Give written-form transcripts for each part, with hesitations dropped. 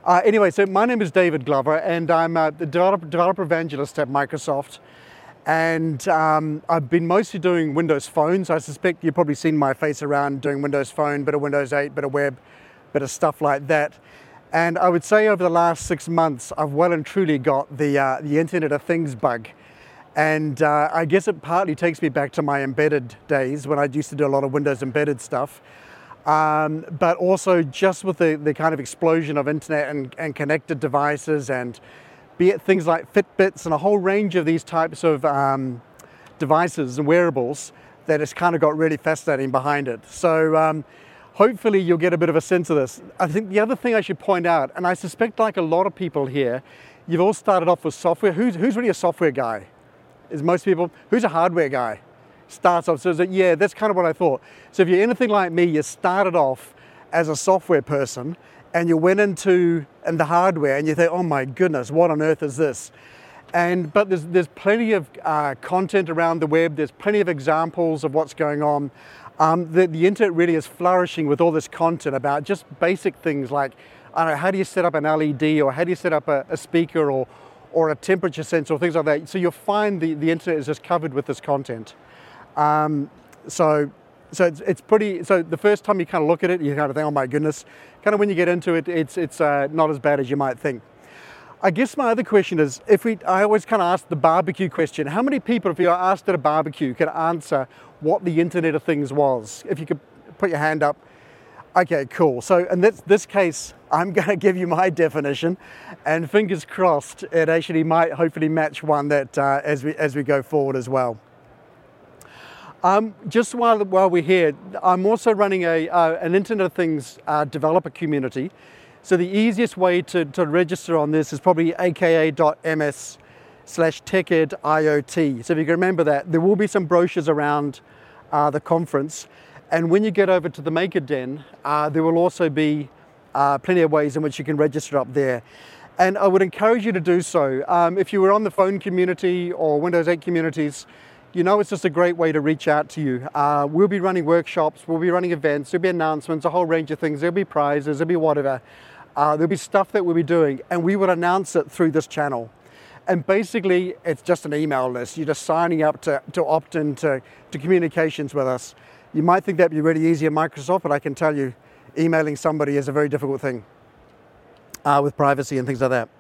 Anyway, so my name is David Glover, and I'm the developer evangelist at Microsoft. And I've been mostly doing Windows Phone, so I suspect you've probably seen my face around doing Windows Phone, bit of Windows 8, bit of web, bit of stuff like that. And I would say over the last 6 months, I've well and truly got the Internet of Things bug. And I guess it partly takes me back to my embedded days when I used to do a lot of Windows embedded stuff. But also just with the kind of explosion of internet and connected devices, and be it things like Fitbits and a whole range of these types of devices and wearables, that it's kind of got really fascinating behind it. So hopefully you'll get a bit of a sense of this. I think the other thing I should point out, and I suspect like a lot of people here, you've all started off with software. Who's really a software guy? Is most people. Who's a hardware guy? Starts off, so yeah, that's kind of what I thought. So if you're anything like me, you started off as a software person and you went into the hardware and you think, oh my goodness, what on earth is this? But there's plenty of content around the web. There's plenty of examples of what's going on. The internet really is flourishing with all this content about just basic things like, I don't know, how do you set up an LED, or how do you set up a speaker, or a temperature sensor, or things like that. So you'll find the internet is just covered with this content. So it's pretty. So the first time you kind of look at it, you kind of think, oh my goodness. Kind of when you get into it, it's not as bad as you might think. I guess my other question is, I always kind of ask the barbecue question. How many people, if you are asked at a barbecue, can answer what the Internet of Things was? If you could put your hand up. Okay, cool. So in this case, I'm going to give you my definition, and fingers crossed, it actually might hopefully match one that as we go forward as well. Just while we're here, I'm also running an Internet of Things developer community. So the easiest way to register on this is probably aka.ms/TechEdIoT. So if you can remember that, there will be some brochures around the conference. And when you get over to the Maker Den, there will also be plenty of ways in which you can register up there. And I would encourage you to do so. If you were on the phone community or Windows 8 communities, you know it's just a great way to reach out to you. We'll be running workshops, we'll be running events, there'll be announcements, a whole range of things. There'll be prizes, there'll be whatever. There'll be stuff that we'll be doing, and we would announce it through this channel. And basically, it's just an email list. You're just signing up to opt into communications with us. You might think that'd be really easy at Microsoft, but I can tell you, emailing somebody is a very difficult thing with privacy and things like that.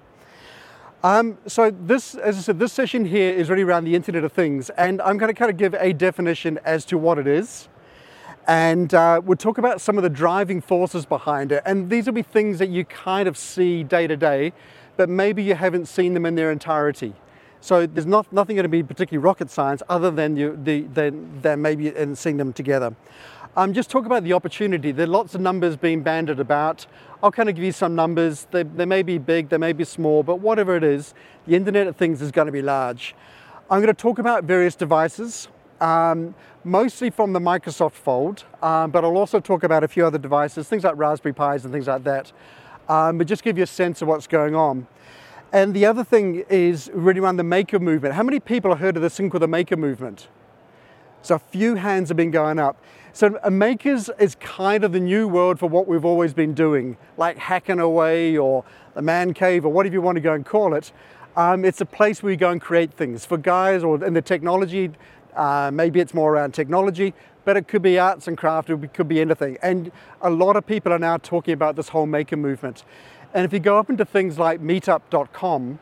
So this, as I said, this session here is really around the Internet of Things, and I'm going to kind of give a definition as to what it is. And we'll talk about some of the driving forces behind it. And these will be things that you kind of see day to day, but maybe you haven't seen them in their entirety. So there's nothing going to be particularly rocket science other than maybe in seeing them together. Just talk about the opportunity. There are lots of numbers being bandied about. I'll kind of give you some numbers. They may be big, they may be small, but whatever it is, the Internet of Things is going to be large. I'm going to talk about various devices, mostly from the Microsoft fold, but I'll also talk about a few other devices, things like Raspberry Pis and things like that, but just give you a sense of what's going on. And the other thing is really around the Maker movement. How many people have heard of this thing called the Maker movement? So a few hands have been going up. So Makers is kind of the new word for what we've always been doing, like hacking away or the man cave or whatever you want to go and call it. It's a place where you go and create things. For guys or in the technology, maybe it's more around technology, but it could be arts and craft, it could be anything. And a lot of people are now talking about this whole Maker movement. And if you go up into things like meetup.com,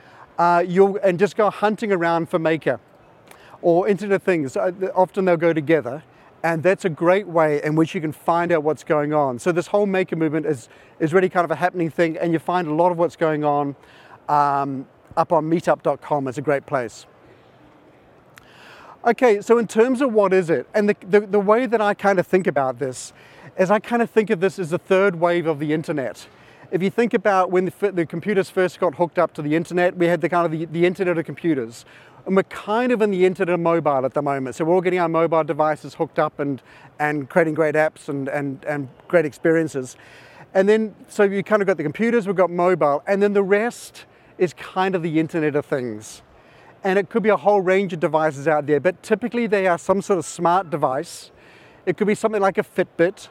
and just go hunting around for Maker or Internet of Things, often they'll go together. And that's a great way in which you can find out what's going on. So this whole Maker movement is really kind of a happening thing, and you find a lot of what's going on up on meetup.com. It's a great place. Okay, so in terms of what is it, and the way that I kind of think about this is I kind of think of this as the third wave of the internet. If you think about when the computers first got hooked up to the internet, we had the kind of the internet of computers. And we're kind of in the internet of mobile at the moment. So we're all getting our mobile devices hooked up and creating great apps and great experiences. And then, so you kind of got the computers, we've got mobile, and then the rest is kind of the Internet of Things. And it could be a whole range of devices out there, but typically they are some sort of smart device. It could be something like a Fitbit.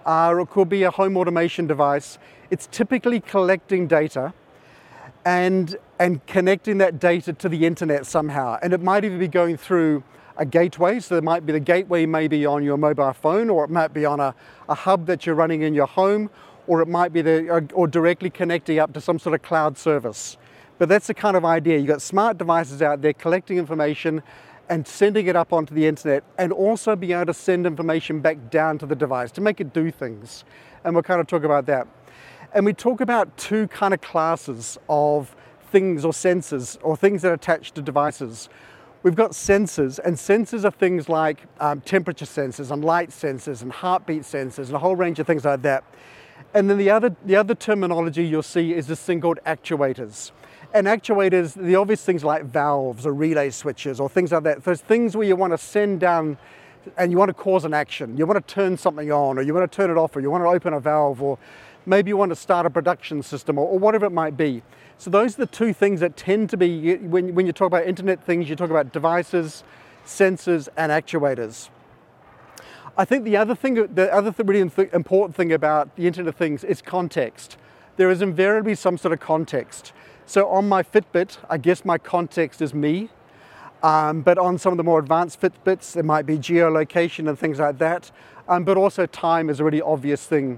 or it could be a home automation device. It's typically collecting data and connecting that data to the internet somehow. And it might even be going through a gateway. So there might be the gateway maybe on your mobile phone, or it might be on a hub that you're running in your home, or it might be or directly connecting up to some sort of cloud service. But that's the kind of idea. You've got smart devices out there collecting information and sending it up onto the internet, and also being able to send information back down to the device to make it do things. And we'll kind of talk about that. And we talk about two kind of classes of things or sensors or things that are attached to devices. We've got sensors, and sensors are things like temperature sensors and light sensors and heartbeat sensors and a whole range of things like that. And then the other terminology you'll see is this thing called actuators. And actuators, the obvious things like valves or relay switches or things like that. Those things where you want to send down and you want to cause an action. You want to turn something on, or you want to turn it off, or you want to open a valve, or maybe you want to start a production system, or whatever it might be. So those are the two things that tend to be, when you talk about Internet things, you talk about devices, sensors, and actuators. I think the other really important thing about the Internet of Things is context. There is invariably some sort of context. So on my Fitbit, I guess my context is me. But on some of the more advanced Fitbits, there might be geolocation and things like that. But also time is a really obvious thing.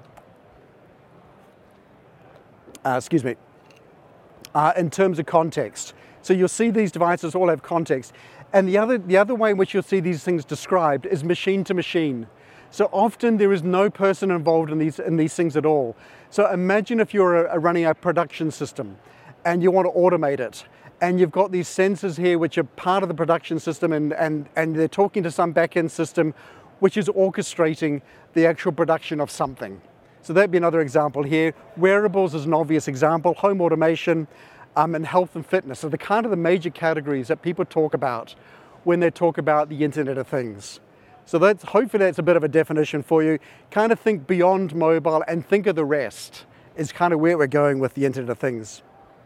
In terms of context. So you'll see these devices all have context. And the other way in which you'll see these things described is machine to machine. So often there is no person involved in these things at all. So imagine if you're running a production system and you want to automate it, and you've got these sensors here which are part of the production system, and they're talking to some back-end system which is orchestrating the actual production of something. So that'd be another example here. Wearables is an obvious example. Home automation and health and fitness are the kind of the major categories that people talk about when they talk about the Internet of Things. So hopefully that's a bit of a definition for you. Kind of think beyond mobile and think of the rest is kind of where we're going with the Internet of Things.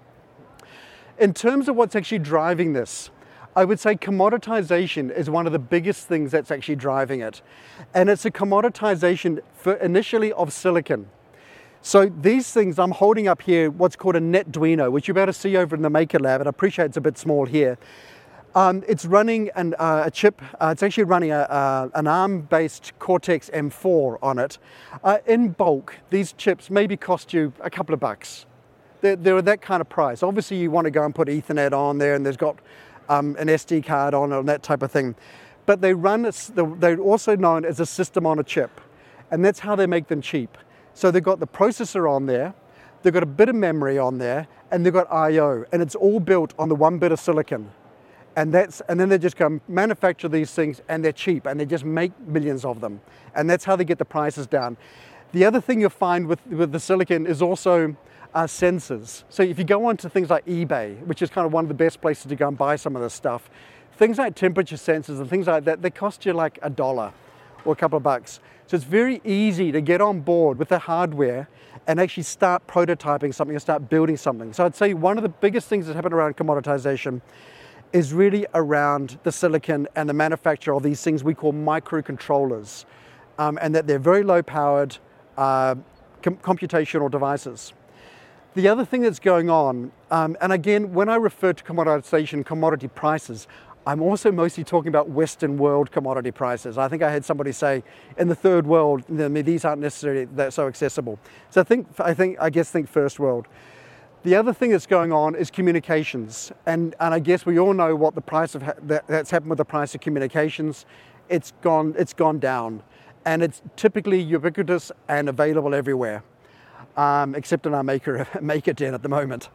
In terms of what's actually driving this, I would say commoditization is one of the biggest things that's actually driving it. And it's a commoditization initially of silicon. So these things, I'm holding up here what's called a NetDuino, which you're about to see over in the Maker Lab, and I appreciate it's a bit small here. It's running a chip, it's actually running an ARM-based Cortex M4 on it. In bulk, these chips maybe cost you a couple of bucks. They're that kind of price. Obviously you want to go and put Ethernet on there, and there's got an SD card on it and that type of thing. But they're also known as a system on a chip, and that's how they make them cheap. So they've got the processor on there, they've got a bit of memory on there, and they've got I/O, and it's all built on the one bit of silicon. And then they just go manufacture these things, and they're cheap, and they just make millions of them. And that's how they get the prices down. The other thing you'll find with the silicon is also sensors. So if you go onto things like eBay, which is kind of one of the best places to go and buy some of this stuff, things like temperature sensors and things like that, they cost you like $1 or a couple of bucks. So it's very easy to get on board with the hardware and actually start prototyping something and start building something. So I'd say one of the biggest things that's happened around commoditization is really around the silicon and the manufacture of these things we call microcontrollers, and that they're very low powered computational devices. The other thing that's going on, and again, when I refer to commoditization, commodity prices, I'm also mostly talking about Western world commodity prices. I think I had somebody say, in the third world, these aren't necessarily that so accessible. So I guess think first world. The other thing that's going on is communications, and I guess we all know what the price of that's happened with the price of communications. It's gone down, and it's typically ubiquitous and available everywhere, except in our Maker Den at the moment.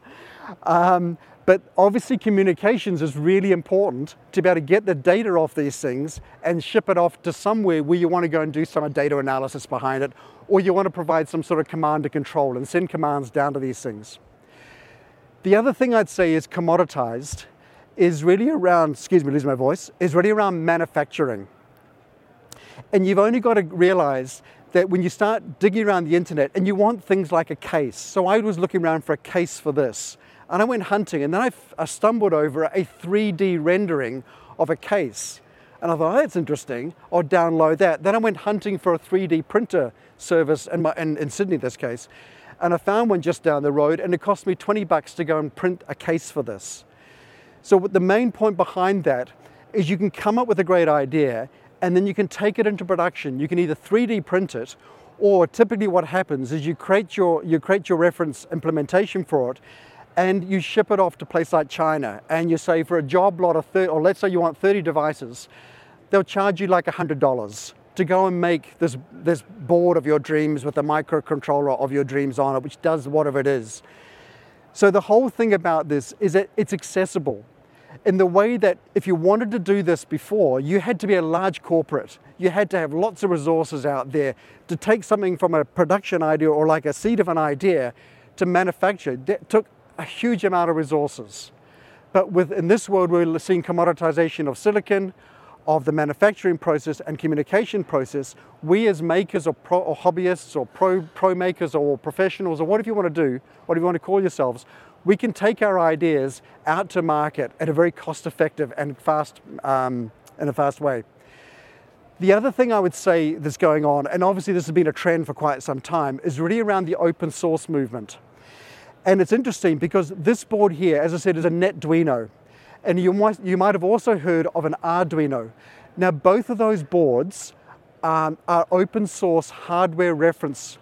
But obviously communications is really important to be able to get the data off these things and ship it off to somewhere where you want to go and do some data analysis behind it, or you want to provide some sort of command and control and send commands down to these things. The other thing I'd say is commoditized is really around, is really around manufacturing. And you've only got to realize that when you start digging around the internet and you want things like a case. So I was looking around for a case for this, and I went hunting, and then I stumbled over a 3D rendering of a case. And I thought, oh, that's interesting, I'll download that. Then I went hunting for a 3D printer service in Sydney, this case. And I found one just down the road, and it cost me $20 to go and print a case for this. So the main point behind that is you can come up with a great idea, and then you can take it into production. You can either 3D print it, or typically what happens is you create your reference implementation for it, and you ship it off to a place like China. And you say for a job lot of 30, or let's say you want 30 devices, they'll charge you like $100 to go and make this board of your dreams with a microcontroller of your dreams on it, which does whatever it is. So the whole thing about this is that it's accessible in the way that if you wanted to do this before, you had to be a large corporate. You had to have lots of resources out there to take something from a production idea or like a seed of an idea to manufacture. That took a huge amount of resources. But in this world, we're seeing commoditization of silicon, of the manufacturing process and communication process. We as makers or hobbyists or pro makers or professionals or whatever you want to do, whatever you want to call yourselves, we can take our ideas out to market at a very cost-effective and in a fast way. The other thing I would say that's going on, and obviously this has been a trend for quite some time, is really around the open source movement. And it's interesting because this board here, as I said, is a NetDuino. And you might have also heard of an Arduino. Now, both of those boards are open source hardware references.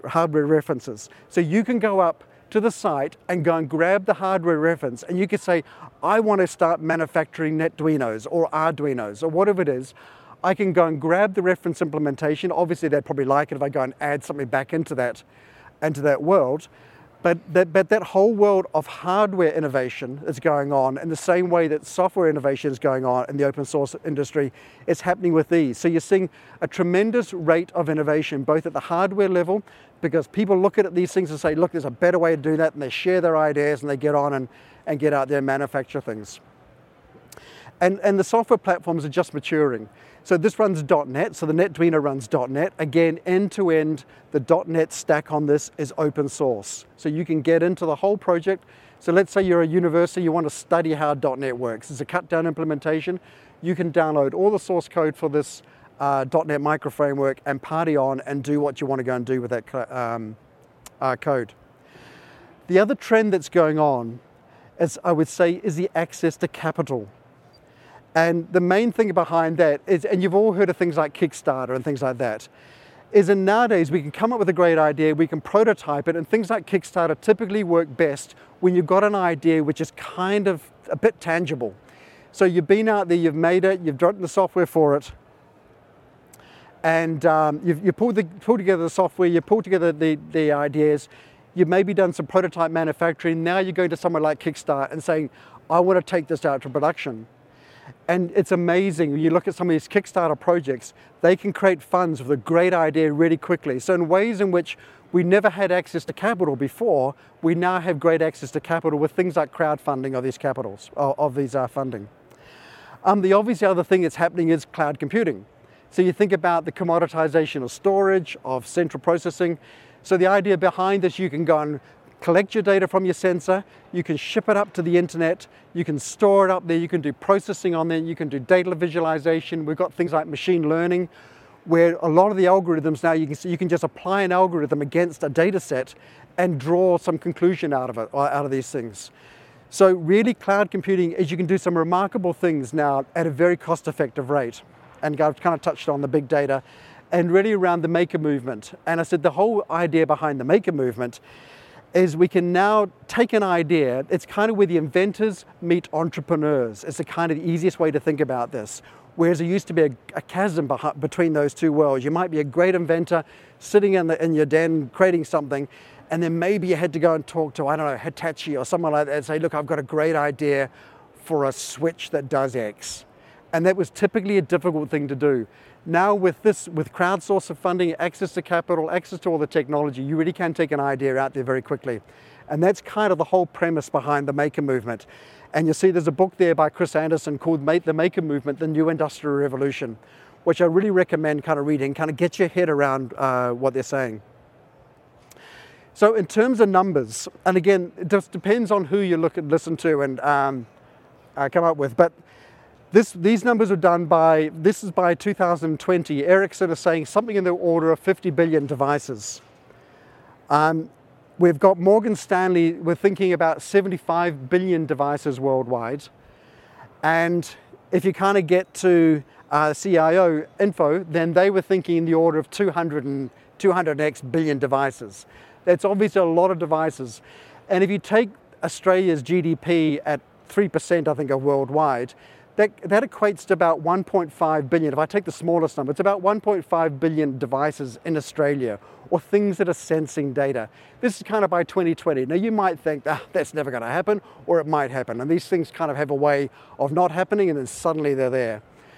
So you can go up to the site and go and grab the hardware reference, and you could say, I want to start manufacturing NetDuinos or Arduinos or whatever it is. I can go and grab the reference implementation. Obviously, they'd probably like it if I go and add something back into that world. But that whole world of hardware innovation is going on in the same way that software innovation is going on in the open source industry. It's happening with these. So you're seeing a tremendous rate of innovation, both at the hardware level, because people look at these things and say, look, there's a better way to do that, and they share their ideas and they get on and get out there and manufacture things. And the software platforms are just maturing. So this runs .NET, so the NetDuino runs .NET. Again, end-to-end, the .NET stack on this is open source. So you can get into the whole project. So let's say you're a university, you want to study how .NET works. It's a cut-down implementation. You can download all the source code for this .NET micro framework and party on and do what you want to go and do with that code. The other trend that's going on, as I would say, is the access to capital. And the main thing behind that is, and you've all heard of things like Kickstarter and things like that, is that nowadays we can come up with a great idea, we can prototype it, and things like Kickstarter typically work best when you've got an idea which is kind of a bit tangible. So you've been out there, you've made it, you've written the software for it, and you've pulled together the software, you pulled together the ideas, you've maybe done some prototype manufacturing, now you're going to somewhere like Kickstarter and saying, I want to take this out to production. And it's amazing, when you look at some of these Kickstarter projects, they can create funds with a great idea really quickly. So in ways in which we never had access to capital before, we now have great access to capital with things like crowdfunding of these capitals, of these funding. The obvious other thing that's happening is cloud computing. So you think about the commoditization of storage, of central processing. So the idea behind this, you can go and collect your data from your sensor, you can ship it up to the internet, you can store it up there, you can do processing on there, you can do data visualization. We've got things like machine learning, where a lot of the algorithms now, you can just apply an algorithm against a data set and draw some conclusion out of it, or out of these things. So really cloud computing is you can do some remarkable things now at a very cost-effective rate. And I've kind of touched on the big data and really around the maker movement. And I said the whole idea behind the maker movement is we can now take an idea, it's kind of where the inventors meet entrepreneurs. It's the kind of the easiest way to think about this. Whereas there used to be a chasm between those two worlds. You might be a great inventor sitting in your den creating something, and then maybe you had to go and talk to, I don't know, Hitachi or someone like that and say, look, I've got a great idea for a switch that does X. And that was typically a difficult thing to do. Now with crowdsourced funding, access to capital, access to all the technology, you really can take an idea out there very quickly. And that's kind of the whole premise behind the maker movement. And you see there's a book there by Chris Anderson called The Maker Movement, The New Industrial Revolution, which I really recommend kind of reading, kind of get your head around what they're saying. So in terms of numbers, and again, it just depends on who you listen to and come up with, but These numbers were done by, this is by 2020. Ericsson is saying something in the order of 50 billion devices. We've got Morgan Stanley, we're thinking about 75 billion devices worldwide. And if you kind of get to CIO info, then they were thinking in the order of 200x billion devices. That's obviously a lot of devices. And if you take Australia's GDP at 3%, I think, of worldwide, that equates to about 1.5 billion. If I take the smallest number, it's about 1.5 billion devices in Australia, or things that are sensing data. This is kind of by 2020. Now you might think, that's never going to happen, or it might happen. And these things kind of have a way of not happening, and then suddenly they're there.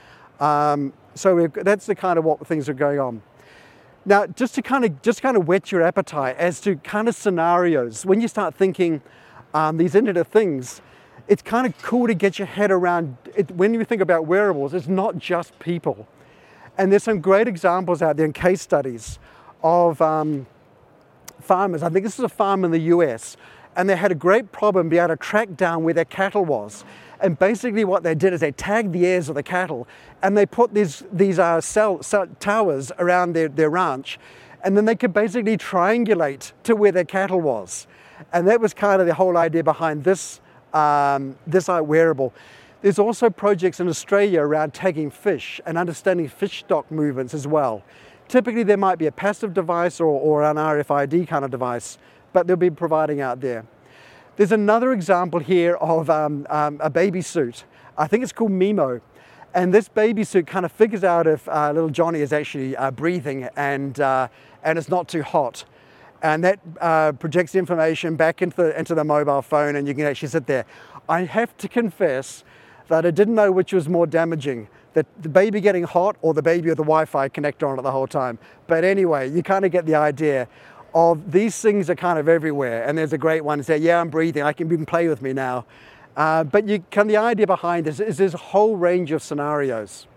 So that's the kind of what things are going on. Now, just to kind of whet your appetite as to kind of scenarios, when you start thinking these Internet of Things, it's kind of cool to get your head around it. When you think about wearables, it's not just people. And there's some great examples out there in case studies of farmers. I think this is a farm in the US, and they had a great problem being able to track down where their cattle was. And basically what they did is they tagged the ears of the cattle, and they put these cell towers around their ranch, and then they could basically triangulate to where their cattle was. And that was kind of the whole idea behind this wearable. There's also projects in Australia around tagging fish and understanding fish stock movements as well. Typically there might be a passive device or an RFID kind of device, but they'll be providing out there. There's another example here of a baby suit. I think it's called Mimo. And this baby suit kind of figures out if little Johnny is actually breathing and it's not too hot. And that projects information back into the mobile phone, and you can actually sit there. I have to confess that I didn't know which was more damaging, the baby getting hot or the baby with the Wi-Fi connector on it the whole time. But anyway, you kind of get the idea of these things are kind of everywhere. And there's a great one that says, yeah, I'm breathing, you can play with me now. But the idea behind this is there's a whole range of scenarios.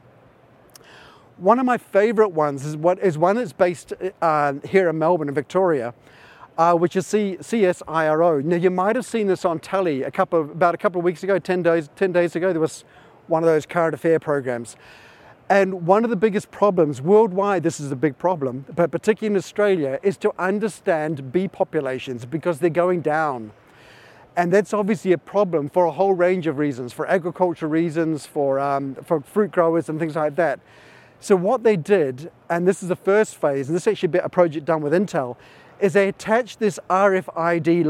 One of my favorite ones is one that's based here in Melbourne, in Victoria, which is CSIRO. Now you might have seen this on telly about a couple of weeks ago, 10 days ago. There was one of those current affair programs. And one of the biggest problems worldwide, this is a big problem, but particularly in Australia, is to understand bee populations, because they're going down. And that's obviously a problem for a whole range of reasons, for agricultural reasons, for fruit growers and things like that. So what they did, and this is the first phase, and this is actually a project done with Intel, is they attached this RFID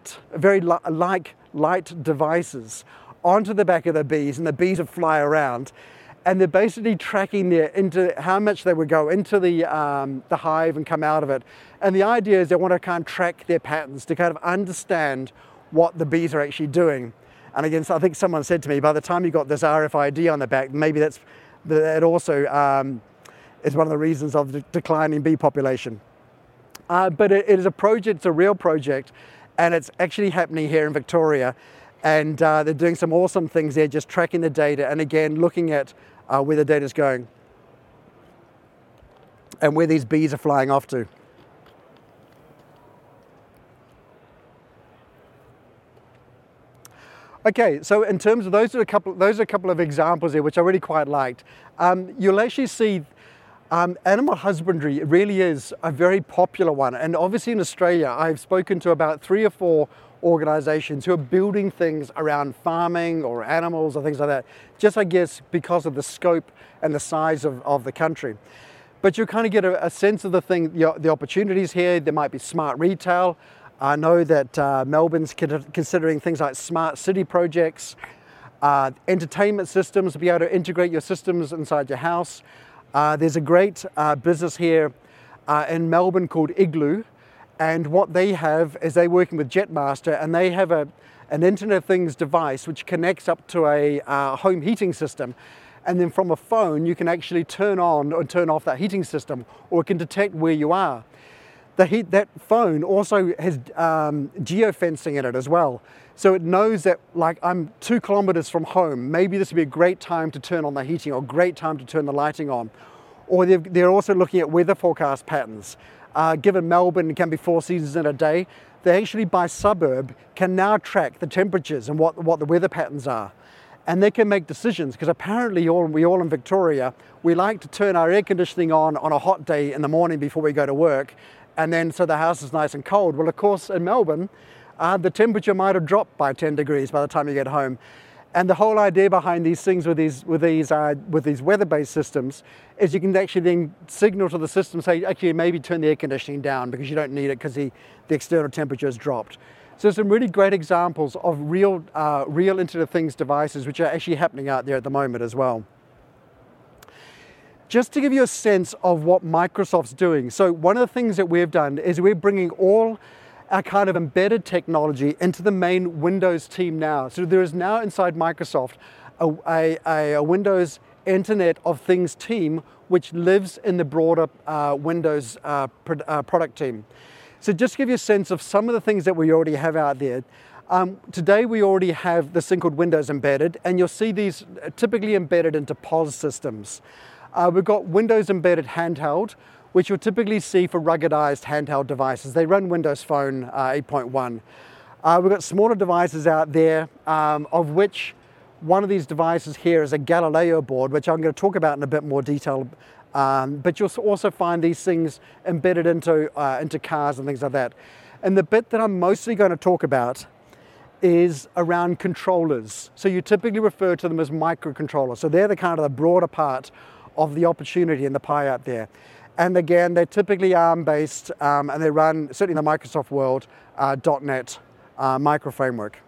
light devices onto the back of the bees, and the bees would fly around. And they're basically tracking into how much they would go into the hive and come out of it. And the idea is they want to kind of track their patterns to kind of understand what the bees are actually doing. And again, so I think someone said to me, by the time you got this RFID on the back, maybe that also is one of the reasons of the declining bee population. But it is a project, it's a real project, and it's actually happening here in Victoria. And they're doing some awesome things there, just tracking the data, and again, looking at where the data is going and where these bees are flying off to. Okay, so in terms of those are a couple of examples here which I really quite liked. You'll actually see animal husbandry really is a very popular one, and obviously in Australia I've spoken to about 3 or 4 organizations who are building things around farming or animals or things like that, just I guess because of the scope and the size of the country. But you kind of get a sense of the opportunities here. There might be smart retail. I know that Melbourne's considering things like smart city projects, entertainment systems, to be able to integrate your systems inside your house. There's a great business here in Melbourne called Igloo, and what they have is they're working with Jetmaster, and they have an Internet of Things device which connects up to a home heating system. And then from a phone, you can actually turn on or turn off that heating system, or it can detect where you are. That phone also has geofencing in it as well. So it knows that, like, I'm 2 kilometers from home, maybe this would be a great time to turn on the heating or great time to turn the lighting on. Or they're also looking at weather forecast patterns. Given Melbourne can be 4 seasons in a day, they actually by suburb can now track the temperatures and what the weather patterns are. and they can make decisions, because apparently we all in Victoria, we like to turn our air conditioning on a hot day in the morning before we go to work, and then so the house is nice and cold. Well, of course, in Melbourne, the temperature might have dropped by 10 degrees by the time you get home. And the whole idea behind these things with these weather-based systems is you can actually then signal to the system, say, actually maybe turn the air conditioning down because you don't need it because the external temperature has dropped. So some really great examples of real Internet of Things devices which are actually happening out there at the moment as well. Just to give you a sense of what Microsoft's doing. So one of the things that we've done is we're bringing all our kind of embedded technology into the main Windows team now. So there is now inside Microsoft a Windows Internet of Things team which lives in the broader Windows product team. So just to give you a sense of some of the things that we already have out there. Today we already have this thing called Windows Embedded, and you'll see these typically embedded into POS systems. We've got Windows Embedded Handheld, which you'll typically see for ruggedized handheld devices. They run Windows Phone 8.1. We've got smaller devices out there, of which one of these devices here is a Galileo board, which I'm going to talk about in a bit more detail. But you'll also find these things embedded into cars and things like that. And the bit that I'm mostly going to talk about is around controllers. So you typically refer to them as microcontrollers. So they're the kind of the broader part of the opportunity in the pie out there. And again, they're typically ARM-based, and they run, certainly in the Microsoft world, .NET micro framework.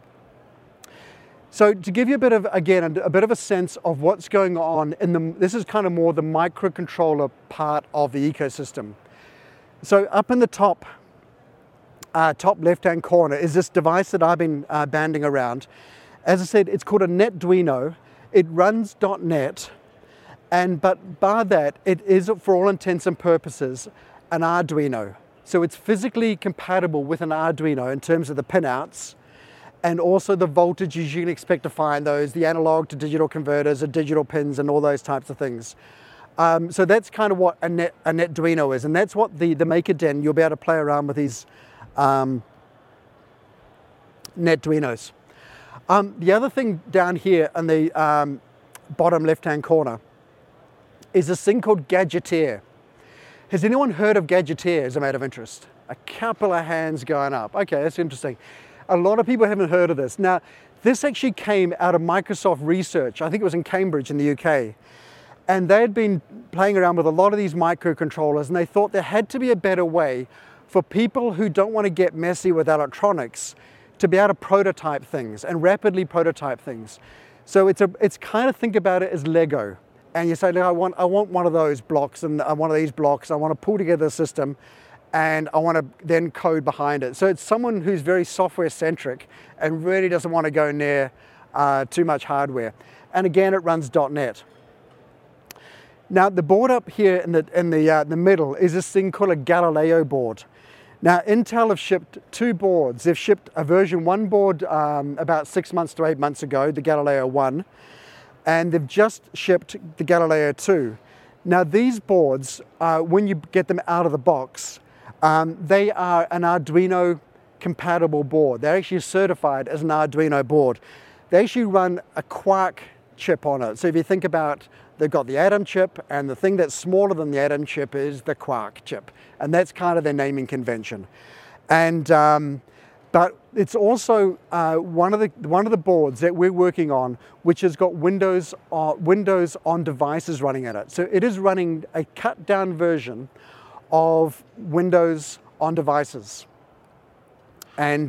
So to give you a bit of a sense of what's going on this is kind of more the microcontroller part of the ecosystem. So up in the top left-hand corner is this device that I've been banding around. As I said, it's called a NetDuino. It runs .NET. But by that, it is, for all intents and purposes, an Arduino. So it's physically compatible with an Arduino in terms of the pinouts and also the voltages you can expect to find those, the analog to digital converters, the digital pins, and all those types of things. So that's kind of what a NetDuino is, and that's what the MakerDen, you'll be able to play around with these NetDuinos. The other thing down here in the bottom left-hand corner is this thing called Gadgeteer. Has anyone heard of Gadgeteer as a matter of interest? A couple of hands going up. Okay, that's interesting. A lot of people haven't heard of this. Now, this actually came out of Microsoft Research. I think it was in Cambridge in the UK. And they had been playing around with a lot of these microcontrollers, and they thought there had to be a better way for people who don't want to get messy with electronics to be able to prototype things and rapidly prototype things. So it's kind of, think about it as Lego. And you say, look, I want one of those blocks and one of these blocks. I want to pull together a system and I want to then code behind it. So it's someone who's very software centric and really doesn't want to go near too much hardware. And again, it runs .NET. Now the board up here in the middle is this thing called a Galileo board. Now Intel have shipped two boards. They've shipped a version 1 board about 6 months to 8 months ago, the Galileo 1. And they've just shipped the Galileo 2. Now these boards, when you get them out of the box, they are an Arduino compatible board. They're actually certified as an Arduino board. They actually run a Quark chip on it. So if you think about, they've got the Atom chip, and the thing that's smaller than the Atom chip is the Quark chip. And that's kind of their naming convention. And but it's also one of the boards that we're working on, which has got Windows on devices running in it. So it is running a cut down version of Windows on devices. And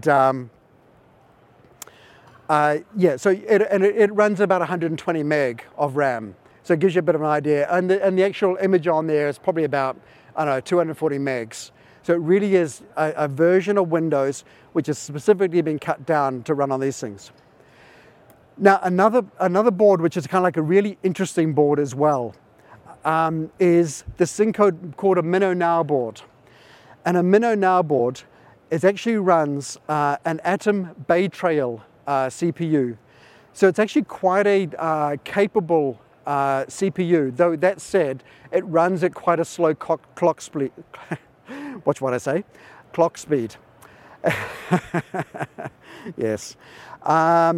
yeah, so it runs about 120 meg of RAM. So it gives you a bit of an idea. And the actual image on there is probably about, I don't know, 240 megs. So it really is a version of Windows which has specifically been cut down to run on these things. Now another board which is kind of like a really interesting board as well is this thing called a MinnoNow board. And a MinnoNow board actually runs an Atom Bay Trail CPU. So it's actually quite a capable CPU, though that said, it runs at quite a slow clock speed. Watch what I say, clock speed. Yes.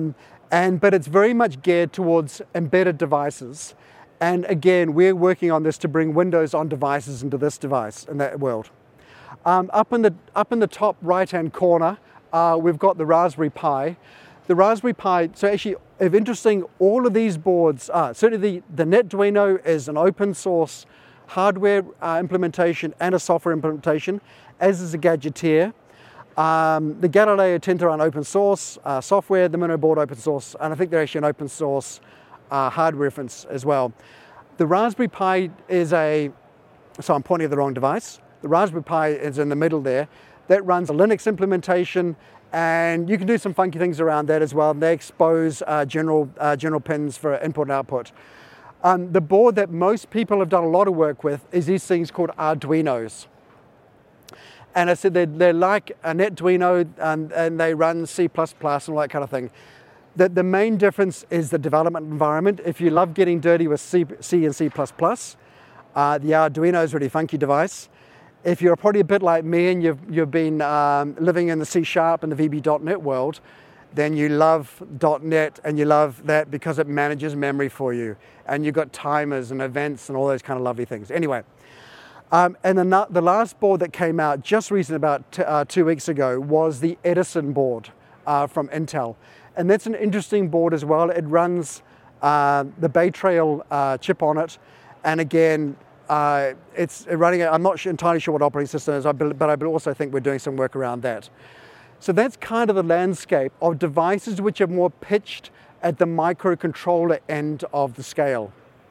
But it's very much geared towards embedded devices. And again, we're working on this to bring Windows on devices into this device in that world. Up in the top right-hand corner, we've got the Raspberry Pi. The Raspberry Pi, so actually, if interesting, all of these boards are, certainly the NetDuino is an open source hardware implementation and a software implementation, as is the Gadgeteer. The Galileo Tinta on open source software, the Minnow board open source, and I think they're actually an open source hardware reference as well. The Raspberry Pi is so I'm pointing at the wrong device. The Raspberry Pi is in the middle there. That runs a Linux implementation, and you can do some funky things around that as well. They expose general pins for input and output. The board that most people have done a lot of work with is these things called Arduinos. And I said they're like a NetDuino, and they run C++ and all that kind of thing. The main difference is the development environment. If you love getting dirty with C and C++, the Arduino is a really funky device. If you're probably a bit like me and you've been living in the C# and the VB.NET world, then you love .NET, and you love that because it manages memory for you. And you've got timers and events and all those kind of lovely things. Anyway, and the last board that came out just recently, about 2 weeks ago, was the Edison board from Intel. And that's an interesting board as well. It runs the Bay Trail chip on it. And again, it's running, I'm not entirely sure what operating system it is, but I also think we're doing some work around that. So that's kind of the landscape of devices which are more pitched at the microcontroller end of the scale.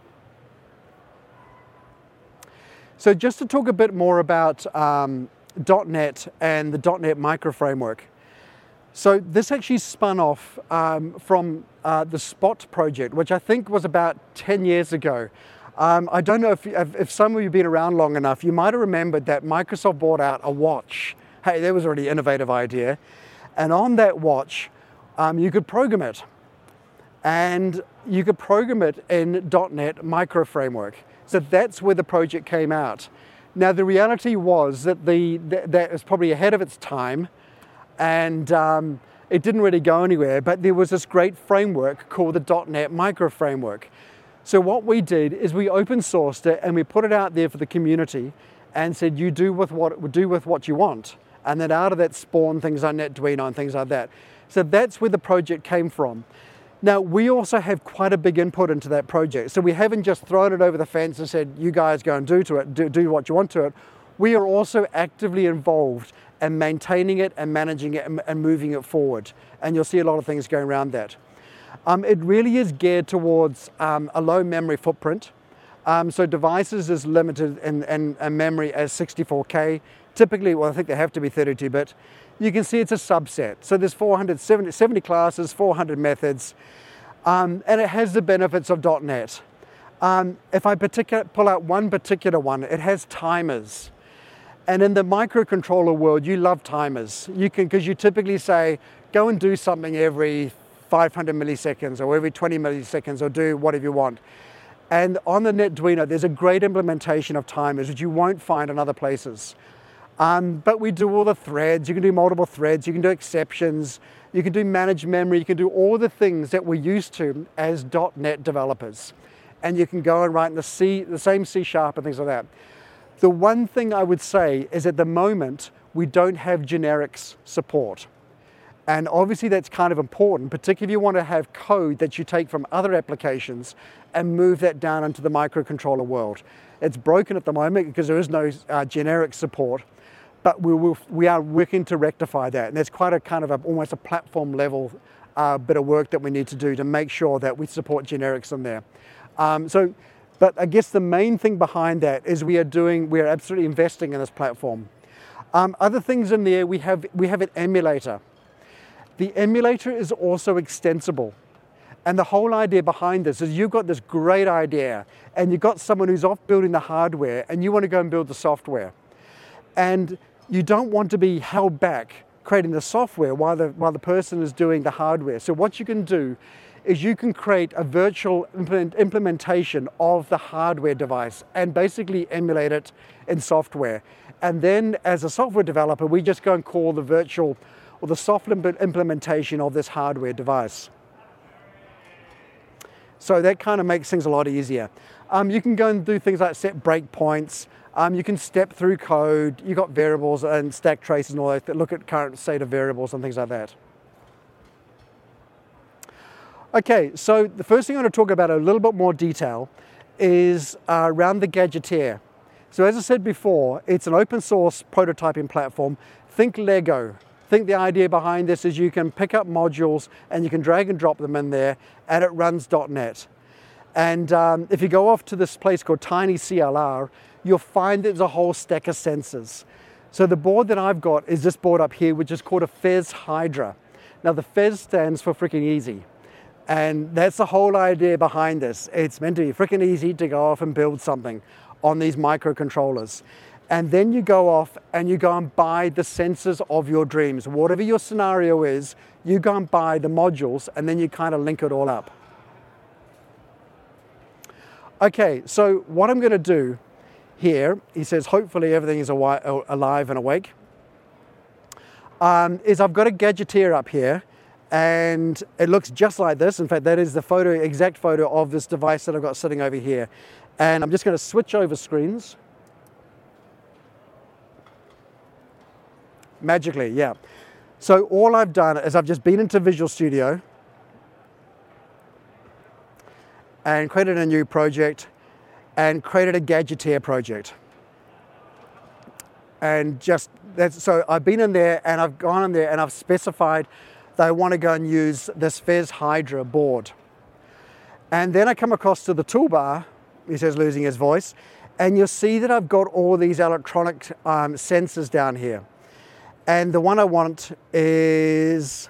So just to talk a bit more about .NET and the .NET Micro Framework. So this actually spun off from the Spot project, which I think was about 10 years ago. I don't know if some of you have been around long enough, you might have remembered that Microsoft brought out a watch. Hey, that was a really innovative idea. And on that watch, you could program it. And you could program it in .NET Micro Framework. So that's where the project came out. Now, the reality was that that was probably ahead of its time, and it didn't really go anywhere, but there was this great framework called the .NET Micro Framework. So what we did is we open sourced it, and we put it out there for the community and said, you do with what you want. And then out of that spawned things like NetDuino and things like that. So that's where the project came from. Now, we also have quite a big input into that project. So we haven't just thrown it over the fence and said, you guys go and do what you want to it. We are also actively involved in maintaining it and managing it and moving it forward. And you'll see a lot of things going around that. It really is geared towards a low memory footprint. So devices is limited in memory as 64K. Typically, well, I think they have to be 32-bit. You can see it's a subset. So there's 470 classes, 400 methods, and it has the benefits of .NET. If I pull out one particular one, it has timers. And in the microcontroller world, you love timers. Because you typically say, go and do something every 500 milliseconds or every 20 milliseconds or do whatever you want. And on the NetDuino, there's a great implementation of timers, which you won't find in other places. But we do all the threads. You can do multiple threads. You can do exceptions. You can do managed memory. You can do all the things that we're used to as .NET developers. And you can go and write in the same C# and things like that. The one thing I would say is at the moment, we don't have generics support. And obviously that's kind of important, particularly if you want to have code that you take from other applications and move that down into the microcontroller world. It's broken at the moment because there is no generic support, but we are working to rectify that. And there's quite a kind of almost a platform level bit of work that we need to do to make sure that we support generics in there. But I guess the main thing behind that is we are absolutely investing in this platform. Other things in there, we have an emulator. The emulator is also extensible. And the whole idea behind this is you've got this great idea and you've got someone who's off building the hardware and you want to go and build the software. And you don't want to be held back creating the software while the person is doing the hardware. So what you can do is you can create a virtual implementation of the hardware device and basically emulate it in software. And then as a software developer, we just go and call the virtual or the software implementation of this hardware device. So that kind of makes things a lot easier. You can go and do things like set breakpoints. You can step through code. You've got variables and stack traces and all that look at current state of variables and things like that. Okay, so the first thing I want to talk about in a little bit more detail is around the Gadgeteer. So as I said before, it's an open source prototyping platform. Think Lego. Think the idea behind this is you can pick up modules and you can drag and drop them in there, and it runs .NET. And if you go off to this place called TinyCLR, you'll find there's a whole stack of sensors. So the board that I've got is this board up here, which is called a Fez Hydra. Now the Fez stands for freaking easy. And that's the whole idea behind this. It's meant to be freaking easy to go off and build something on these microcontrollers. And then you go off and you go and buy the sensors of your dreams. Whatever your scenario is, you go and buy the modules and then you kind of link it all up. Okay, so what I'm going to do here, he says, hopefully everything is alive and awake, is I've got a Gadgeteer up here. And it looks just like this. In fact, that is the exact photo of this device that I've got sitting over here. And I'm just going to switch over screens. Magically, yeah. So all I've done is I've just been into Visual Studio and created a new project and created a Gadgeteer project. And so I've been in there and I've gone in there and I've specified they want to go and use this Fez Hydra board. And then I come across to the toolbar, he says, losing his voice, and you'll see that I've got all these electronic sensors down here. And the one I want is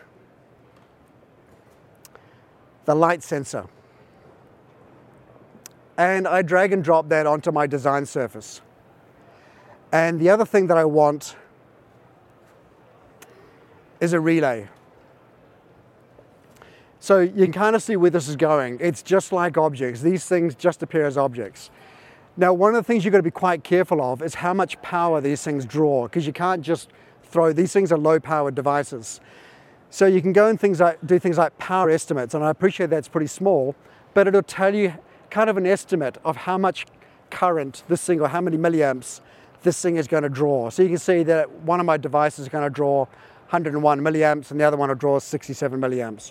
the light sensor. And I drag and drop that onto my design surface. And the other thing that I want is a relay. So you can kind of see where this is going. It's just like objects. These things just appear as objects. Now, one of the things you've got to be quite careful of is how much power these things draw, because you can't just these things are low-powered devices. So you can go and do things like power estimates, and I appreciate that's pretty small, but it'll tell you kind of an estimate of how much current this thing, or how many milliamps this thing is going to draw. So you can see that one of my devices is going to draw 101 milliamps, and the other one will draw 67 milliamps.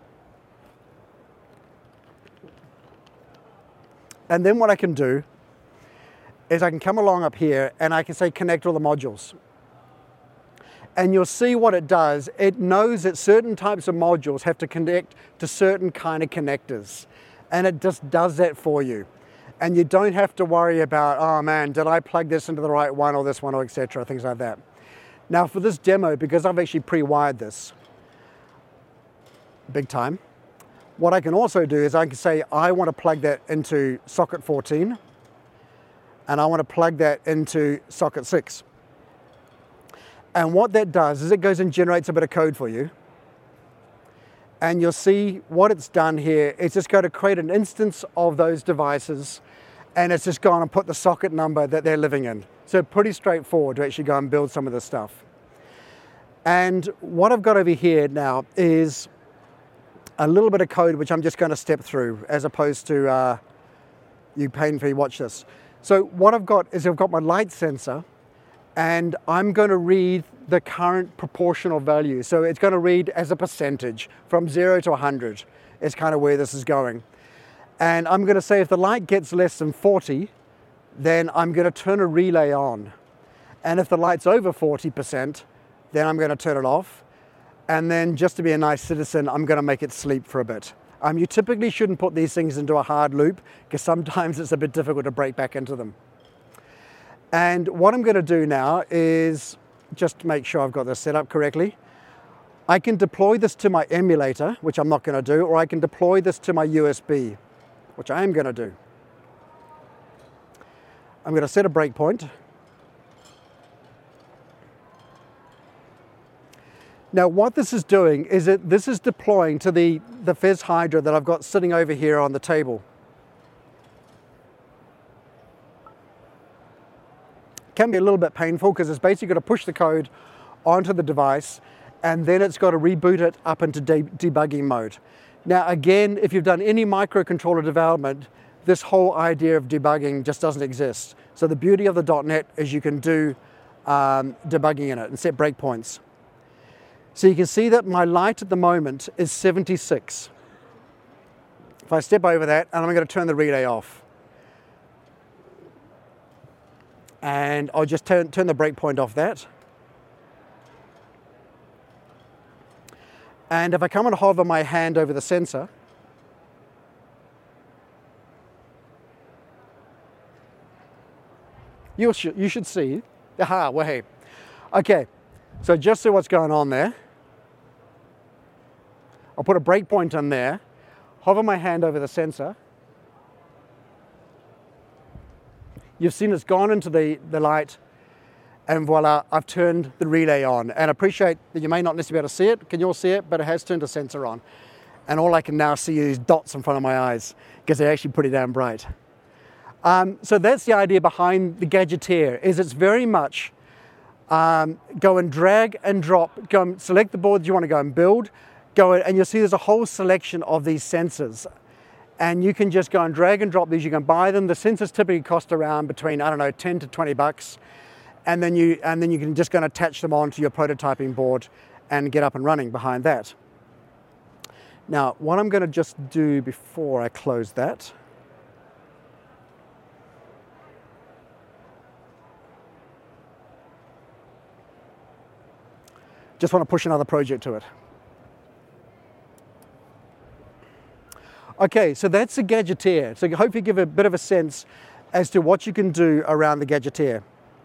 And then what I can do is I can come along up here and I can say connect all the modules. And you'll see what it does. It knows that certain types of modules have to connect to certain kind of connectors. And it just does that for you. And you don't have to worry about, oh man, did I plug this into the right one or this one, or etc., things like that. Now for this demo, because I've actually pre-wired this big time, what I can also do is I can say I want to plug that into socket 14 and I want to plug that into socket 6. And what that does is it goes and generates a bit of code for you. And you'll see what it's done here. It's just going to create an instance of those devices and it's just gone and put the socket number that they're living in. So pretty straightforward to actually go and build some of this stuff. And what I've got over here now is a little bit of code which I'm just going to step through as opposed to you painfully watch this. So what I've got is I've got my light sensor and I'm going to read the current proportional value. So it's going to read as a percentage from 0 to 100 is kind of where this is going. And I'm going to say if the light gets less than 40, then I'm going to turn a relay on. And if the light's over 40%, then I'm going to turn it off. And then just to be a nice citizen, I'm going to make it sleep for a bit. You typically shouldn't put these things into a hard loop because sometimes it's a bit difficult to break back into them. And what I'm going to do now is just to make sure I've got this set up correctly. I can deploy this to my emulator, which I'm not going to do, or I can deploy this to my USB, which I am going to do. I'm going to set a breakpoint. Now what this is doing is this is deploying to the Fez Hydra that I've got sitting over here on the table. Can be a little bit painful because it's basically got to push the code onto the device and then it's got to reboot it up into debugging mode. Now again, if you've done any microcontroller development, this whole idea of debugging just doesn't exist. So the beauty of the .NET is you can do debugging in it and set breakpoints. So you can see that my light at the moment is 76. If I step over that, and I'm going to turn the relay off. And I'll just turn the breakpoint off that. And if I come and hover my hand over the sensor, you should see, aha, well, hey. Okay, so just see what's going on there. I'll put a breakpoint on there, hover my hand over the sensor. You've seen it's gone into the light, and voila, I've turned the relay on. And I appreciate that you may not necessarily be able to see it. Can you all see it? But it has turned the sensor on. And all I can now see is dots in front of my eyes because they're actually pretty damn bright. So that's the idea behind the Gadgeteer, is it's very much go and drag and drop, go and select the board you want to go and build, and you'll see there's a whole selection of these sensors. And you can just go and drag and drop these, you can buy them. The sensors typically cost around between, I don't know, 10 to 20 bucks. And then you can just go and attach them onto your prototyping board and get up and running behind that. Now, what I'm going to just do before I close that, just want to push another project to it. Okay, so that's the Gadgeteer. So I hope you give a bit of a sense as to what you can do around the Gadgeteer.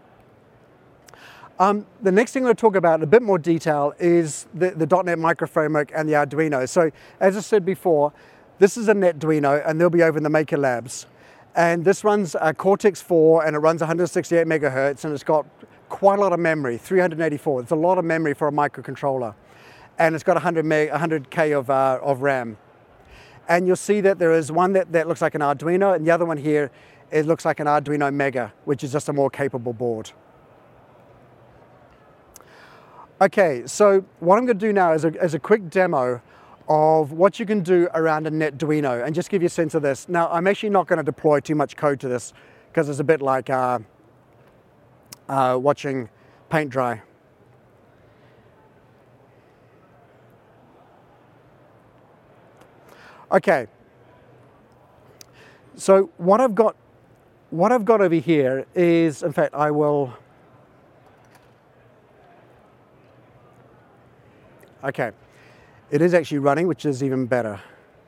The next thing I'm going to talk about in a bit more detail is the .NET Micro Framework and the Arduino. So as I said before, this is a NetDuino and they'll be over in the Maker Labs. And this runs Cortex-4 and it runs 168 megahertz and it's got quite a lot of memory, 384. It's a lot of memory for a microcontroller. And it's got 100K of RAM. And you'll see that there is one that looks like an Arduino, and the other one here, it looks like an Arduino Mega, which is just a more capable board. Okay, so what I'm going to do now is a quick demo of what you can do around a NetDuino, and just give you a sense of this. Now, I'm actually not going to deploy too much code to this, because it's a bit like watching paint dry. Okay, so what I've got over here is, in fact, I will. Okay, it is actually running, which is even better.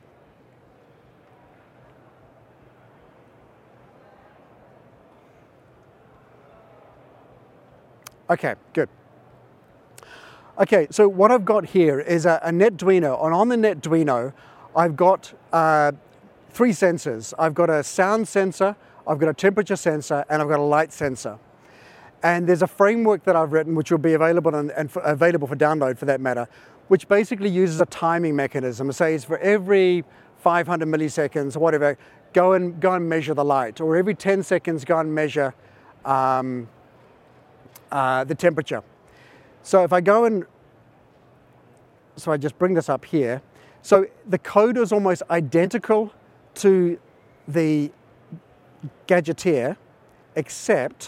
Okay, good. Okay, so what I've got here is a NetDuino, and on the NetDuino, I've got 3 sensors. I've got a sound sensor, I've got a temperature sensor, and I've got a light sensor. And there's a framework that I've written, which will be available and available for download for that matter, which basically uses a timing mechanism. It says for every 500 milliseconds or whatever, go and measure the light, or every 10 seconds go and measure the temperature. So if I go and, so I just bring this up here. So the code is almost identical to the Gadgeteer, except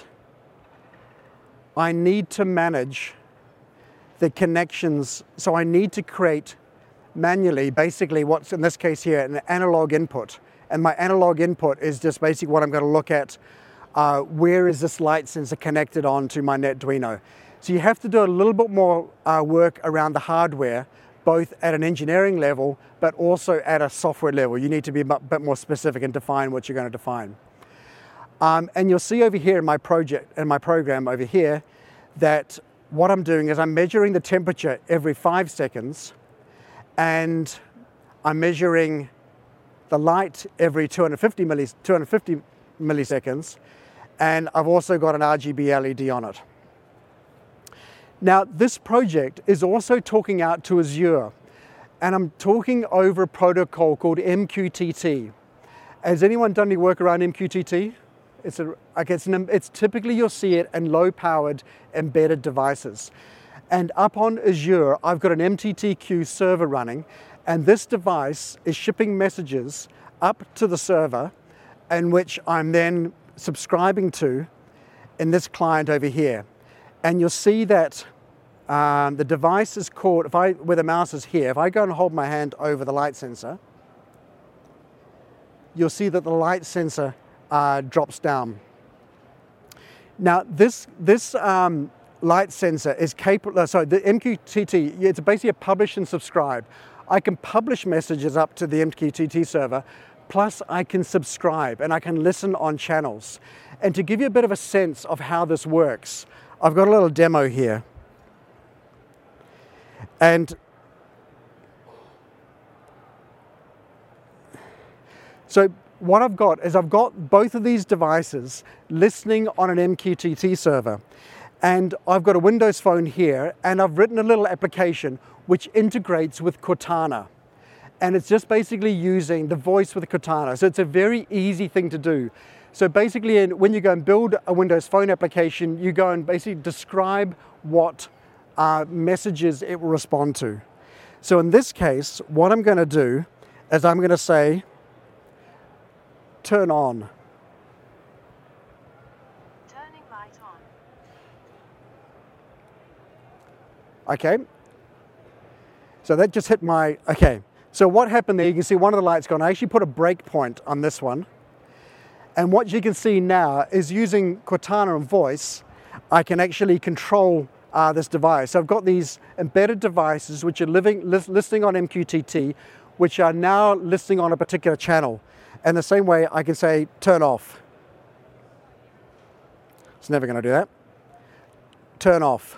I need to manage the connections. So I need to create manually, basically what's in this case here, an analog input. And my analog input is just basically what I'm going to look at. Where is this light sensor connected on to my NetDuino? So you have to do a little bit more work around the hardware, both at an engineering level, but also at a software level. You need to be a bit more specific and define what you're going to define. And you'll see over here in my project, in my program over here, that what I'm doing is I'm measuring the temperature every 5 seconds, and I'm measuring the light every 250 milliseconds, and I've also got an RGB LED on it. Now, this project is also talking out to Azure, and I'm talking over a protocol called MQTT. Has anyone done any work around MQTT? It's typically you'll see it in low-powered embedded devices. And up on Azure, I've got an MTTQ server running, and this device is shipping messages up to the server, in which I'm then subscribing to in this client over here. And you'll see that the device is called, where the mouse is here, if I go and hold my hand over the light sensor, you'll see that the light sensor drops down. Now this light sensor is capable, so the MQTT, it's basically a publish and subscribe. I can publish messages up to the MQTT server, plus I can subscribe and I can listen on channels. And to give you a bit of a sense of how this works, I've got a little demo here. And so what I've got is I've got both of these devices listening on an MQTT server. And I've got a Windows phone here, and I've written a little application which integrates with Cortana. And it's just basically using the voice with Cortana. So it's a very easy thing to do. So basically, when you go and build a Windows Phone application, you go and basically describe what messages it will respond to. So in this case, what I'm going to do is I'm going to say, turn on. Turning light on. Okay. So that just hit my, okay. So what happened there, you can see one of the lights gone. I actually put a breakpoint on this one. And what you can see now is using Cortana and voice, I can actually control this device. So I've got these embedded devices which are listening on MQTT, which are now listening on a particular channel. And the same way I can say, turn off. It's never going to do that. Turn off.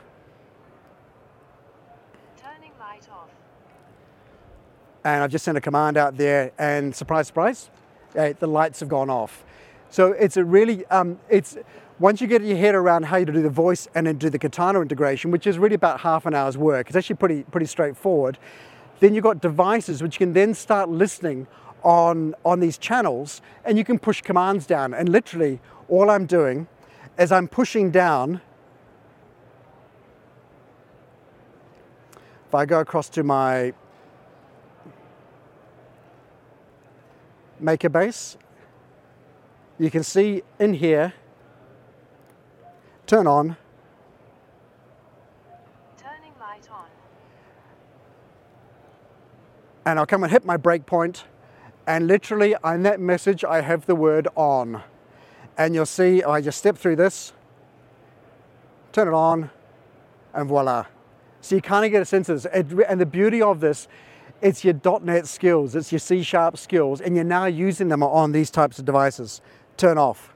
Turning light off. And I've just sent a command out there, and surprise, surprise, the lights have gone off. So it's a really, once you get your head around how to do the voice and then do the Cortana integration, which is really about half an hour's work, it's actually pretty straightforward. Then you've got devices which can then start listening on these channels, and you can push commands down. And literally, all I'm doing is I'm pushing down. If I go across to my MakerBase, you can see in here, turn on. Turning light on. And I'll come and hit my breakpoint, and literally on that message I have the word on. And you'll see I just step through this, turn it on, and voila. So you kind of get a sense of this. And the beauty of this, it's your .NET skills, it's your C# skills, and you're now using them on these types of devices. Turn off.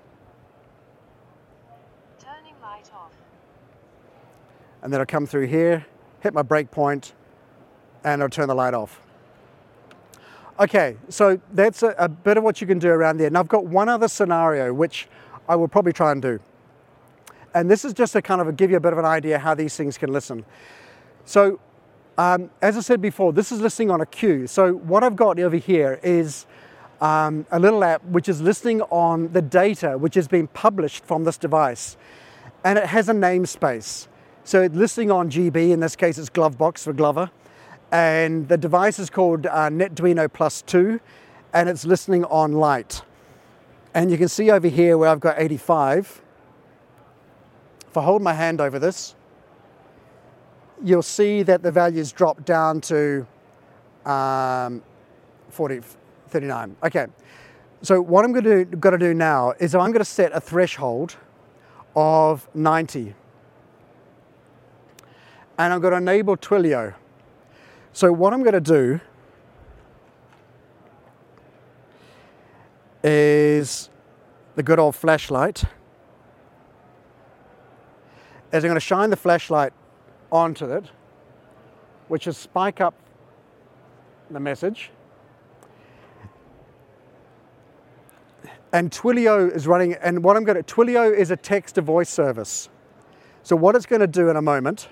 Turning light off. And then I'll come through here, hit my breakpoint, and I'll turn the light off. Okay, so that's a bit of what you can do around there. Now I've got one other scenario which I will probably try and do. And this is just to kind of give you a bit of an idea how these things can listen. So as I said before, this is listening on a queue. So what I've got over here is a little app which is listening on the data which has been published from this device. And it has a namespace. So it's listening on GB, in this case it's Glovebox for Glover. And the device is called NetDuino Plus 2, and it's listening on light. And you can see over here where I've got 85. If I hold my hand over this, you'll see that the values drop down to 39. Okay, so what I'm going to do now is I'm going to set a threshold of 90. And I'm going to enable Twilio. So what I'm going to do is the good old flashlight. Is I'm going to shine the flashlight onto it, which will spike up the message. And Twilio is running, and Twilio is a text to voice service. So what it's going to do in a moment,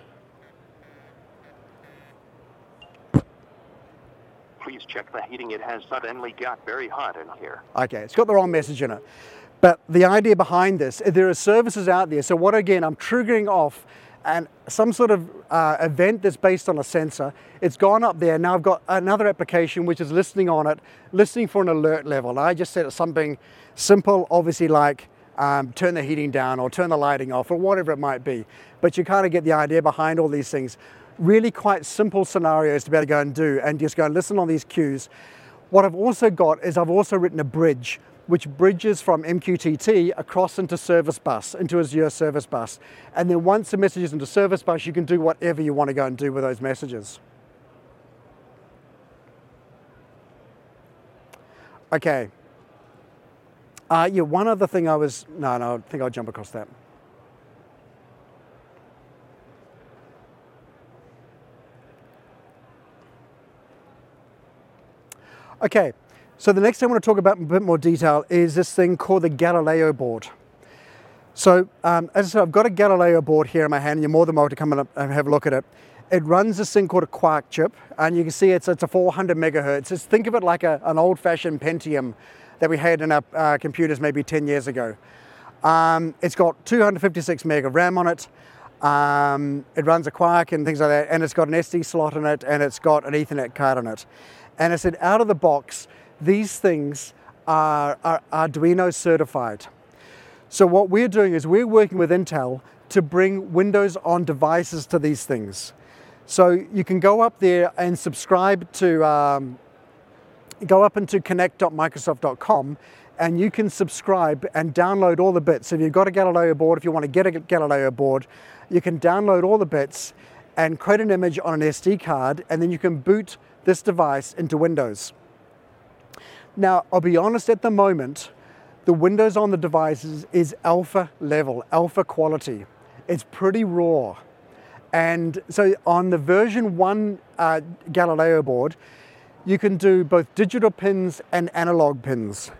please check the heating. It has suddenly got very hot in here. okay, it's got the wrong message in it. But the idea behind this, there are services out there. So what, again, I'm triggering off and some sort of event that's based on a sensor. It's gone up there. Now I've got another application which is listening on it, listening for an alert level. And I just set it something simple, obviously like turn the heating down or turn the lighting off or whatever it might be. But you kind of get the idea behind all these things. Really quite simple scenarios to be able to go and do and just go and listen on these cues. What I've also got is I've also written a bridge which bridges from MQTT across into Service Bus, into Azure Service Bus. And then once the message is into Service Bus, you can do whatever you want to go and do with those messages. Okay. Yeah, one other thing I think I'll jump across that. Okay, so the next thing I want to talk about in a bit more detail is this thing called the Galileo board. So, as I said, I've got a Galileo board here in my hand, and you're more than welcome to come and have a look at it. It runs this thing called a Quark chip, and you can see it's a 400 megahertz. Think of it like an old-fashioned Pentium that we had in our computers maybe 10 years ago. It's got 256 meg of RAM on it. It runs a Quark and things like that, and it's got an SD slot in it, and it's got an Ethernet card in it. And I said, out of the box, these things are Arduino certified. So what we're doing is we're working with Intel to bring Windows on devices to these things. So you can go up there and subscribe to, go up into connect.microsoft.com, and you can subscribe and download all the bits. So if you've got a Galileo board, if you want to get a Galileo board, you can download all the bits and create an image on an SD card, and then you can boot this device into Windows. Now, I'll be honest, at the moment, the Windows on the devices is alpha level, alpha quality. It's pretty raw. And so on the version 1 Galileo board, you can do both digital pins and analog pins.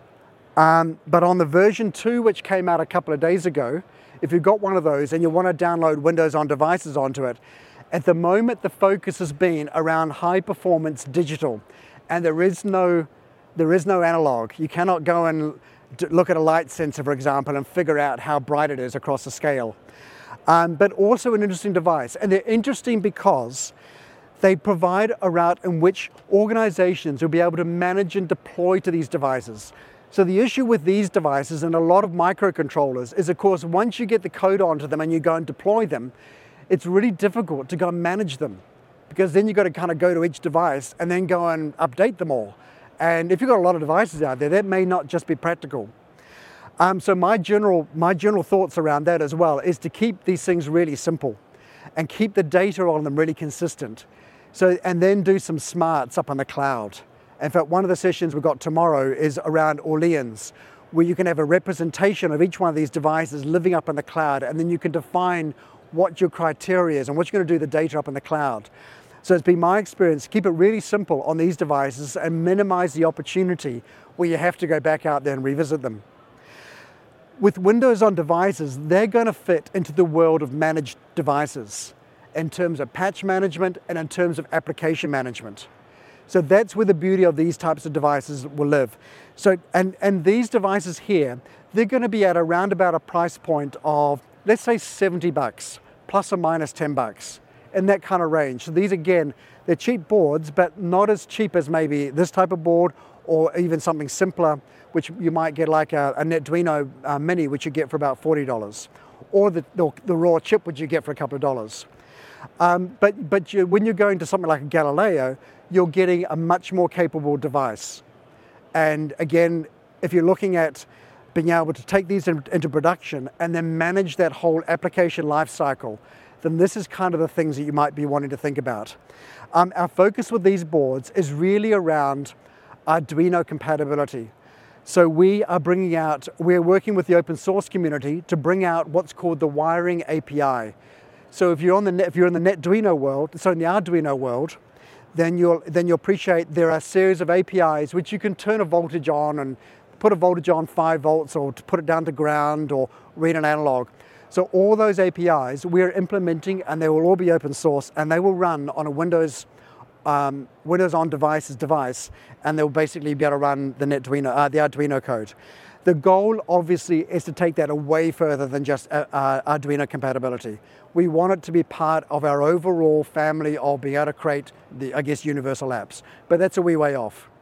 But on the version 2, which came out a couple of days ago, if you've got one of those and you want to download Windows on devices onto it, at the moment, the focus has been around high-performance digital, and there is no analog. You cannot go and look at a light sensor, for example, and figure out how bright it is across a scale. But also an interesting device, and they're interesting because they provide a route in which organizations will be able to manage and deploy to these devices. So the issue with these devices and a lot of microcontrollers is, of course, once you get the code onto them and you go and deploy them, it's really difficult to go and manage them, because then you've got to kind of go to each device and then go and update them all. And if you've got a lot of devices out there, that may not just be practical. So my general thoughts around that as well is to keep these things really simple and keep the data on them really consistent. So, and then do some smarts up on the cloud. In fact, one of the sessions we've got tomorrow is around Orleans, where you can have a representation of each one of these devices living up in the cloud, and then you can define what your criteria is and what you're going to do with the data up in the cloud. So it's been my experience, keep it really simple on these devices and minimize the opportunity where you have to go back out there and revisit them. With Windows on devices, they're going to fit into the world of managed devices in terms of patch management and in terms of application management. So that's where the beauty of these types of devices will live. So, and these devices here, they're going to be at around about a price point of, let's say $70, plus or minus $10, in that kind of range. So these, again, they're cheap boards, but not as cheap as maybe this type of board, or even something simpler, which you might get like a Netduino Mini, which you get for about $40, or the raw chip, which you get for a couple of dollars. But when you're going to something like a Galileo, you're getting a much more capable device. And again, if you're looking at being able to take these into production and then manage that whole application lifecycle, then this is kind of the things that you might be wanting to think about. Our focus with these boards is really around Arduino compatibility. So we're working with the open source community to bring out what's called the wiring API. So if you're in the Netduino world, so in the Arduino world, then you'll appreciate there are a series of APIs which you can turn a voltage on and put a voltage on 5 volts, or to put it down to ground, or read an analog. So all those APIs we're implementing, and they will all be open source, and they will run on a Windows Windows on device, and they'll basically be able to run the Arduino code. The goal, obviously, is to take that away further than just Arduino compatibility. We want it to be part of our overall family of being able to create the, I guess, universal apps. But that's a wee way off.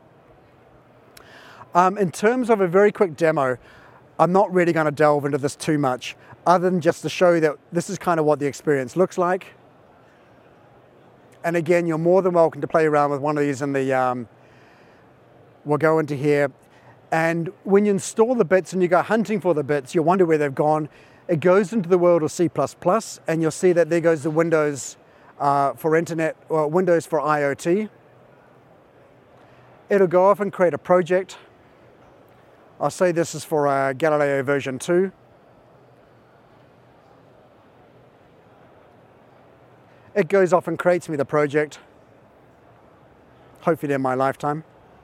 In terms of a very quick demo, I'm not really going to delve into this too much, other than just to show you that this is kind of what the experience looks like. And again, you're more than welcome to play around with one of these in the, we'll go into here. And when you install the bits and you go hunting for the bits, you'll wonder where they've gone. It goes into the world of C++, and you'll see that there goes the Windows for Internet, or Windows for IoT. It'll go off and create a project. I'll say this is for Galileo version 2. It goes off and creates me the project, hopefully in my lifetime.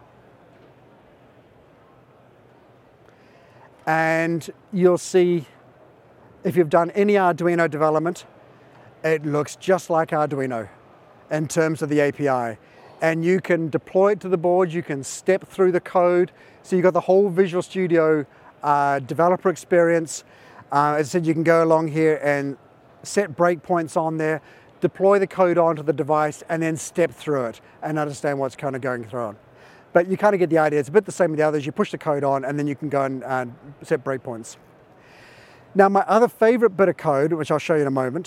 And you'll see, if you've done any Arduino development, it looks just like Arduino in terms of the API. And you can deploy it to the board, you can step through the code. So you've got the whole Visual Studio developer experience. As I said, you can go along here and set breakpoints on there, deploy the code onto the device, and then step through it and understand what's kind of going through it. But you kind of get the idea. It's a bit the same with the others. You push the code on, and then you can go and set breakpoints. Now, my other favorite bit of code, which I'll show you in a moment,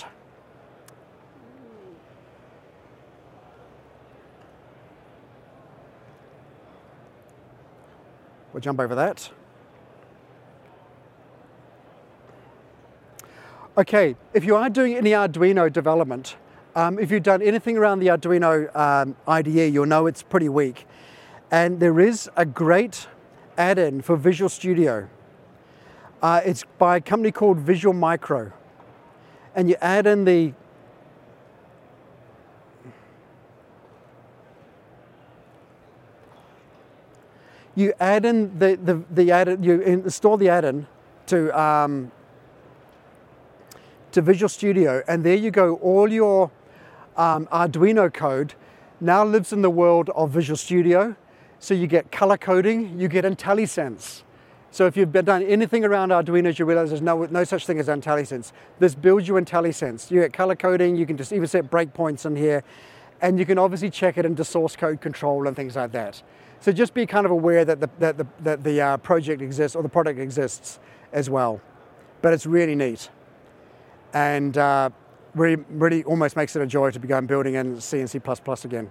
we'll jump over that. Okay, if you are doing any Arduino development, if you've done anything around the Arduino IDE, you'll know it's pretty weak. And there is a great add-in for Visual Studio. It's by a company called Visual Micro. And you add in the you install the add-in to Visual Studio, and there you go. All your Arduino code now lives in the world of Visual Studio. So you get color coding, you get IntelliSense. So if you've done anything around Arduinos, you realize there's no such thing as IntelliSense. This builds you IntelliSense. You get color coding, you can just even set breakpoints in here, and you can obviously check it into source code control and things like that. So just be kind of aware that the project exists, or the product exists as well. But it's really neat. And really almost makes it a joy to begin building in C and C++ again.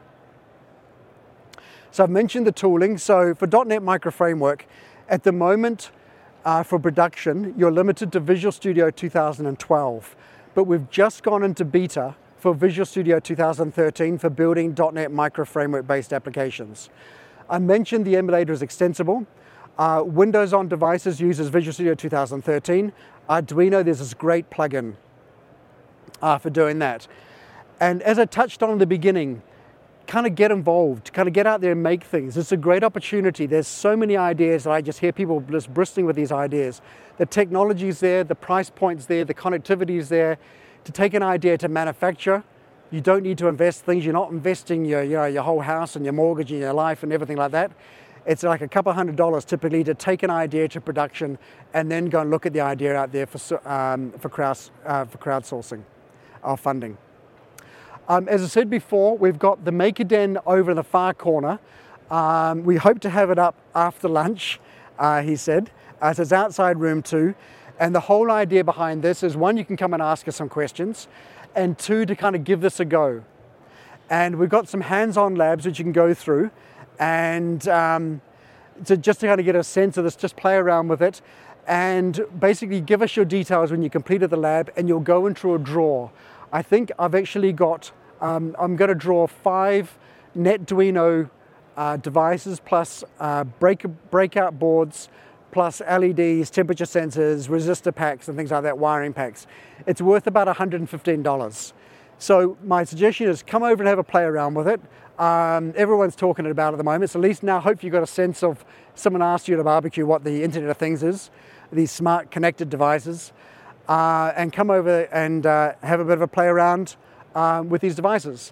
So I've mentioned the tooling. So for .NET Micro Framework, at the moment for production, you're limited to Visual Studio 2012. But we've just gone into beta for Visual Studio 2013 for building .NET Micro Framework based applications. I mentioned the emulator is extensible. Windows on devices uses Visual Studio 2013. Arduino, there's this great plugin for doing that. And as I touched on in the beginning, kind of get involved, kind of get out there and make things. It's a great opportunity. There's so many ideas that I just hear people just bristling with these ideas. The technology's there, the price point's there, the connectivity's there. To take an idea to manufacture, you don't need to invest things. You're not investing your whole house and your mortgage and your life and everything like that. It's like a couple $100 typically to take an idea to production and then go and look at the idea out there for crowdsourcing or funding. As I said before, we've got the Maker Den over in the far corner. We hope to have it up after lunch, he said. So it's outside room 2. And the whole idea behind this is, one, you can come and ask us some questions, and 2, to kind of give this a go. And we've got some hands-on labs which you can go through, and just to kind of get a sense of this, just play around with it, and basically give us your details when you completed the lab, and you'll go into a draw. I think I've actually got, I'm going to draw 5 NetDuino devices plus breakout boards, plus LEDs, temperature sensors, resistor packs and things like that, wiring packs. It's worth about $115. So my suggestion is come over and have a play around with it. Everyone's talking about it at the moment, so at least now hopefully you've got a sense of, someone asked you at a barbecue what the Internet of Things is, these smart connected devices. And come over and have a bit of a play around with these devices.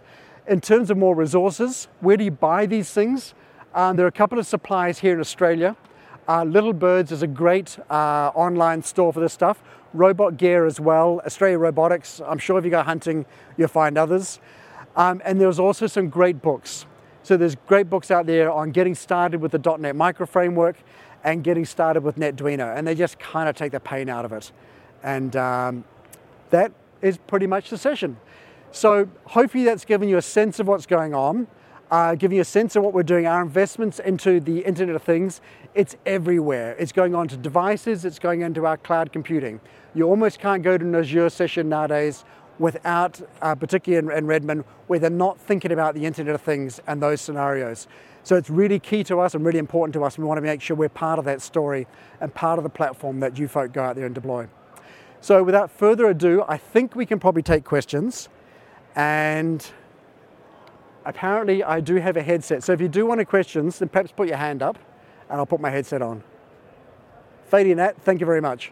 In terms of more resources, where do you buy these things? There are a couple of suppliers here in Australia. Little Birds is a great online store for this stuff. Robot Gear as well, Australia Robotics. I'm sure if you go hunting, you'll find others. And there's also some great books. So there's great books out there on getting started with the .NET Micro Framework and getting started with NetDuino. And they just kind of take the pain out of it. And that is pretty much the session. So hopefully that's given you a sense of what's going on, giving you a sense of what we're doing, our investments into the Internet of Things. It's everywhere. It's going on to devices, it's going into our cloud computing. You almost can't go to an Azure session nowadays without, particularly in Redmond, where they're not thinking about the Internet of Things and those scenarios. So it's really key to us and really important to us. We want to make sure we're part of that story and part of the platform that you folk go out there and deploy. So without further ado, I think we can probably take questions. And apparently I do have a headset. So if you do want any questions, then perhaps put your hand up and I'll put my headset on. Fady and Nat, thank you very much.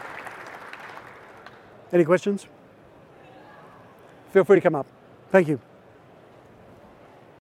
Any questions? Feel free to come up. Thank you.